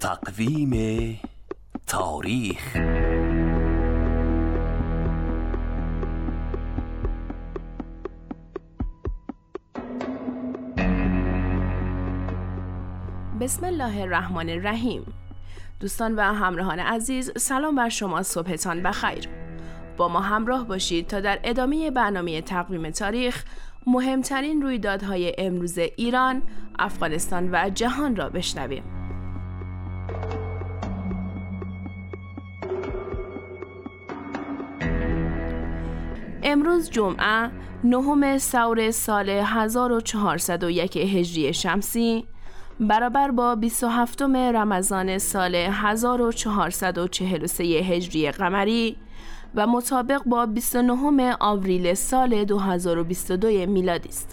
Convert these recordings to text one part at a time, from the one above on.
تقویم تاریخ. بسم الله الرحمن الرحیم. دوستان و همراهان عزیز، سلام بر شما، صبحتان بخیر. با ما همراه باشید تا در ادامه برنامه تقویم تاریخ مهمترین رویدادهای امروز ایران، افغانستان و جهان را بشنویم. امروز جمعه 9 ثور سال 1401 هجری شمسی برابر با 27 رمضان سال 1443 هجری قمری و مطابق با 29 آوریل سال 2022 میلادی است.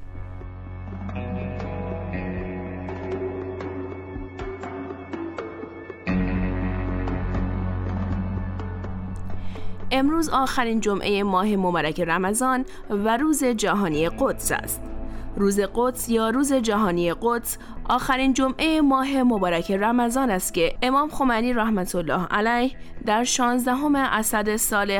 امروز آخرین جمعه ماه مبارک رمضان و روز جهانی قدس است. روز قدس یا روز جهانی قدس آخرین جمعه ماه مبارک رمضان است که امام خمینی رحمت الله علیه در 16 اسد سال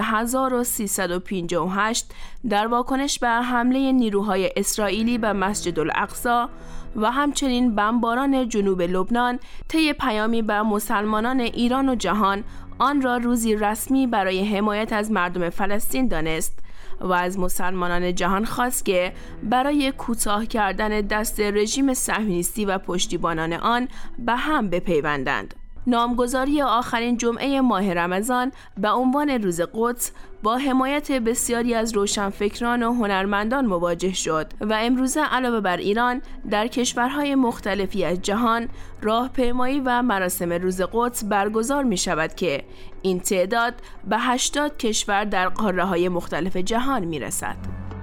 1358 در واکنش به حمله نیروهای اسرائیلی به مسجد الاقصی و همچنین بمباران جنوب لبنان طی پیامی به مسلمانان ایران و جهان آن را روزی رسمی برای حمایت از مردم فلسطین دانست و از مسلمانان جهان خواست که برای کوتاه کردن دست رژیم صهیونیستی و پشتیبانان آن به هم بپیوندند. نامگذاری آخرین جمعه ماه رمضان به عنوان روز قدس با حمایت بسیاری از روشنفکران و هنرمندان مواجه شد و امروزه علاوه بر ایران در کشورهای مختلفی از جهان راهپیمایی و مراسم روز قدس برگزار می شود که این تعداد به 80 کشور در قاره‌های مختلف جهان می رسد.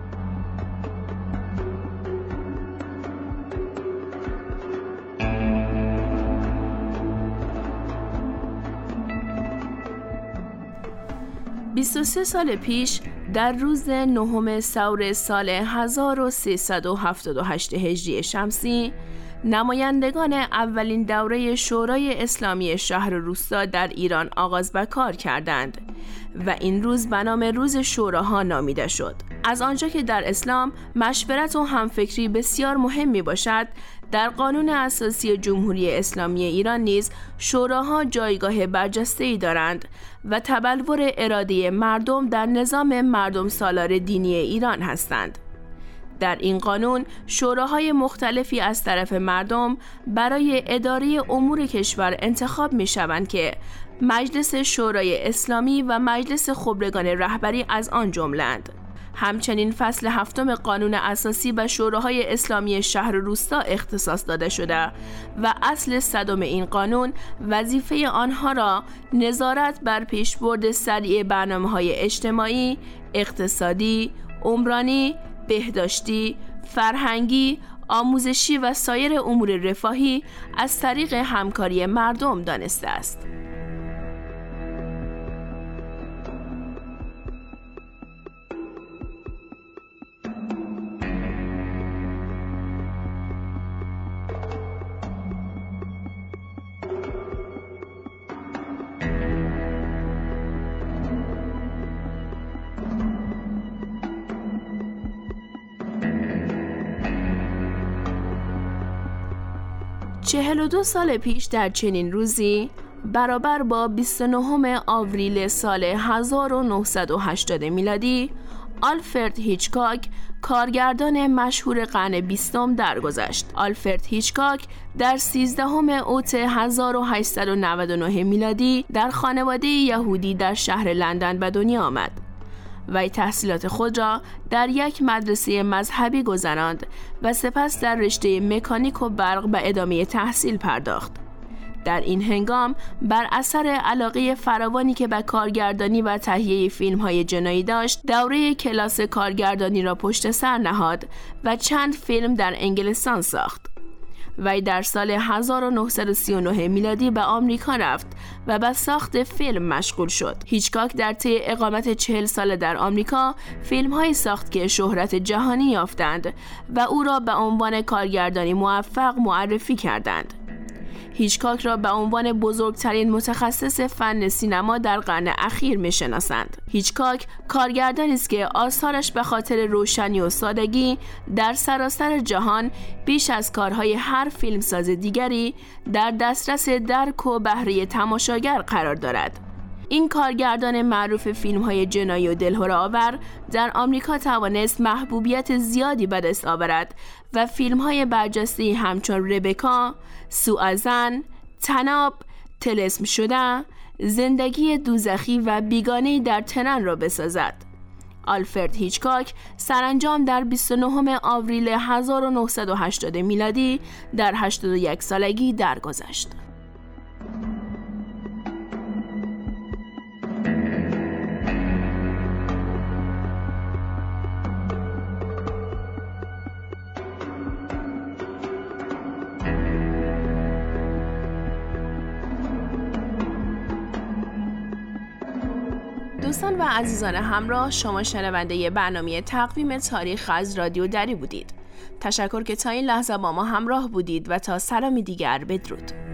بیست و 3 پیش در روز 9 ثور سال 1378 هجری شمسی نمایندگان اولین دوره شورای اسلامی شهر و روستا در ایران آغاز به کار کردند و این روز به نام روز شوراها نامیده شد. از آنجا که در اسلام مشورت و همفکری بسیار مهم می باشد، در قانون اساسی جمهوری اسلامی ایران نیز شوراها جایگاه برجسته‌ای دارند و تبلور اراده مردم در نظام مردم سالار دینی ایران هستند. در این قانون شوراهای مختلفی از طرف مردم برای اداره امور کشور انتخاب می شوند که مجلس شورای اسلامی و مجلس خبرگان رهبری از آن جمله‌اند. همچنین فصل 7 قانون اساسی به شوراهای اسلامی شهر و روستا اختصاص داده شده و اصل 100 این قانون وظیفه آنها را نظارت بر پیشبرد سریع برنامه‌های اجتماعی، اقتصادی، عمرانی، بهداشتی، فرهنگی، آموزشی و سایر امور رفاهی از طریق همکاری مردم دانسته است. چهل و 2 سال پیش در چنین روزی برابر با 29 آوریل سال 1980 میلادی آلفرد هیچکاک کارگردان مشهور قرن 20 درگذشت. آلفرد هیچکاک در 13 اوت 1899 میلادی در خانواده یهودی در شهر لندن به دنیا آمد. وی تحصیلات خود را در یک مدرسه مذهبی گذراند و سپس در رشته مکانیک و برق به ادامه تحصیل پرداخت. در این هنگام بر اثر علاقه فراوانی که به کارگردانی و تهیه فیلم‌های جنایی داشت، دوره کلاس کارگردانی را پشت سر نهاد و چند فیلم در انگلستان ساخت. وی در سال 1939 میلادی به آمریکا رفت و به ساخت فیلم مشغول شد. هیچکاک در طی اقامت 40 سال در آمریکا فیلم‌هایی ساخت که شهرت جهانی یافتند و او را به عنوان کارگردانی موفق معرفی کردند. هیچکاک را به عنوان بزرگترین متخصص فن سینما در قرن اخیر می‌شناسند. هیچکاک کارگردانی است که آثارش به خاطر روشنی و سادگی در سراسر جهان بیش از کارهای هر فیلمساز دیگری در دسترس درک و بهره تماشاگر قرار دارد. این کارگردان معروف فیلم‌های جنایی و دلهره‌آور در آمریکا توانست محبوبیت زیادی به دست آورد و فیلم‌های برجسته‌ای همچون ربکا، سوءظن، طناب، طلسم شده، زندگی دوزخی و بیگانه‌ای در تنن را بسازد. آلفرد هیچکاک سرانجام در 29 آوریل 1980 میلادی در 81 سالگی درگذشت. دوستان و عزیزان همراه، شما شنونده برنامه تقویم تاریخ از رادیو دری بودید. تشکر که تا این لحظه با ما همراه بودید و تا سلامی دیگر بدرود.